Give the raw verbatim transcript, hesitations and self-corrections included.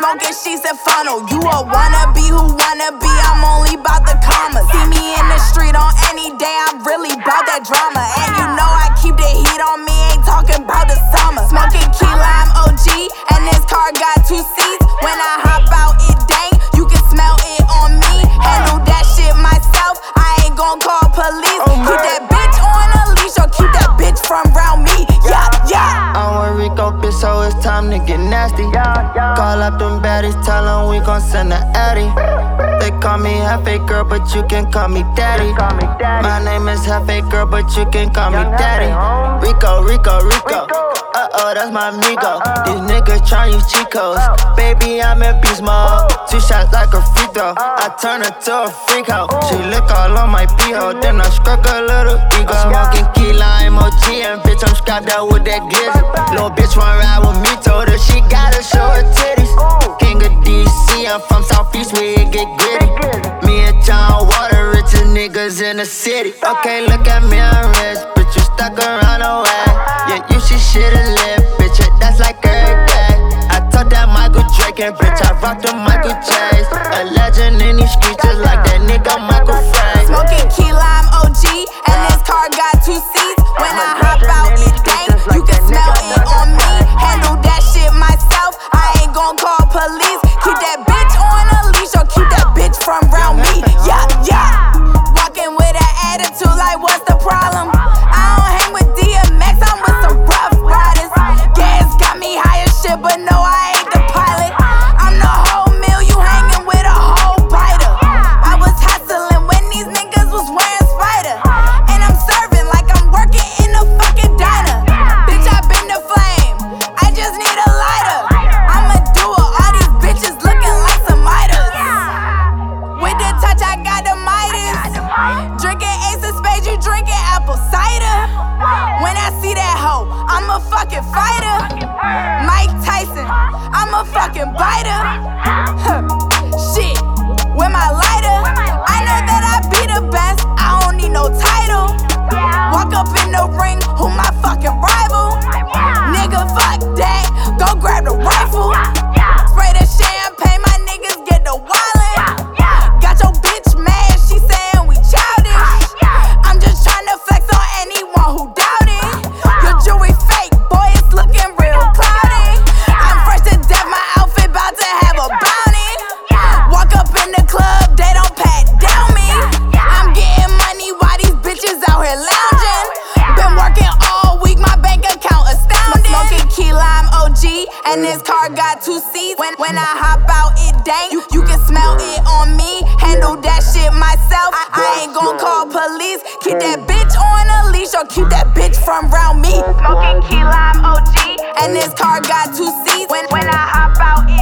smoking, she said funnel. You a wannabe who wanna be, I'm only bout the commas. See me in the street on any day, I'm really bout that drama. And you know I keep the heat on me, ain't talking bout the summer. Smoking key lime O G, and this car got two seats. When I hop out, it dang, you can smell it on me. Handle that shit myself, I ain't gon' call police. Keep that bitch on a leash or keep that bitch from round me. Yeah, yeah. I'm a Rico bitch, so it's time to get nasty. Call up them baddies, tell them we gon' send a addy. They call me Hefe girl, but you can call me daddy. My name is Hefe girl, but you can call me daddy. Rico, Rico, Rico. Uh-oh, that's my amigo. These niggas try use cheat codes. Baby, I'm in beast mode. Two shots like a free throw. I turn her to a freak hoe. She lick all on my pee-hole, then I scrub a little ego. Smoking key lime O G, and bitch, I'm strapped out with that glizzy. Little bitch wanna ride with me, told her she gotta show her titties. King of D C, I'm from Southeast where it get gritty. Me and John Water, richest niggas in the city. Okay, look at me, I'm rich, bitch, you stuck around the way. Yeah, you should shit a lip, bitch, that's like every day. I talk that Michael Drake, and bitch, I rock the Michael Chase. A legend in these streets, just like that nigga Michael Frey. Smoking key lime O G, and this car got two seats. When I hop out, it dang, you can smell it on me. Handle that shit myself, I ain't gon' call police. Keep that bitch on a leash or keep that bitch from round me. Yeah, yeah. Walking with an attitude like what's the problem? I don't hang with D M X, I'm with some rough riders. Gas got me high as shit, but no, I ain't the pilot. I'm the whole meal, you hanging with a whole biter. I was hustling when these niggas was wearing Spider. And I'm serving like I'm working in a fucking diner. Bitch, I been the flame, I just need a lighter. I'ma do it, all these bitches looking like some miters. With the touch, I got the Midas. Drinking Ace of Spades, you drinking apple cider. When I see that hoe, I'm a fucking fighter. Mike Tyson, I'm a fucking biter. Shit, with my lighter, I know that I be the best, I don't need no title. Walk up in the ring, who my fucking rival? Nigga, fuck that, go grab the rifle. Spray the champagne, my niggas get the wildin'. Got your bitch mad, she sayin' we childish. I'm just tryna flex on anyone who doubt it. Your jewelry fake, boy, it's looking real cloudy. I'm fresh to death, my outfit bout to have a bounty. Walk up in the club, they don't pat down me. I'm getting money while these bitches out here lounging. Been working all week, my bank account astounding. Smoking key lime O G, and this car got two seats. When, when I hop out, it dang, you, you can smell it on me. Handle that shit myself, I, I ain't gon' call police. Keep that bitch on a leash or keep that bitch from round me. Smoking key lime O G, and this car got two seats. When, when I hop out, it